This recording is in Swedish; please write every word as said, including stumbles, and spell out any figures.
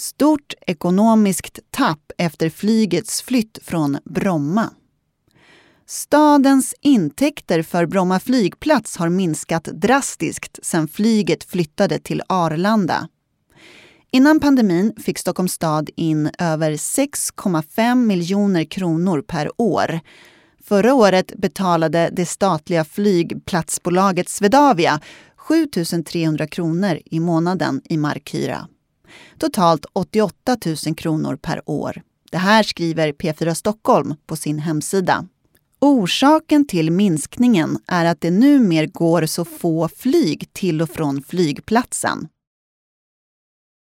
Stort ekonomiskt tapp efter flygets flytt från Bromma. Stadens intäkter för Bromma flygplats har minskat drastiskt sedan flyget flyttade till Arlanda. Innan pandemin fick Stockholms stad in över sex komma fem miljoner kronor per år. Förra året betalade det statliga flygplatsbolaget Swedavia sju tusen trehundra kronor i månaden i markhyra. Totalt åttioåtta tusen kronor per år. Det här skriver P fyra Stockholm på sin hemsida. Orsaken till minskningen är att det numera går så få flyg till och från flygplatsen.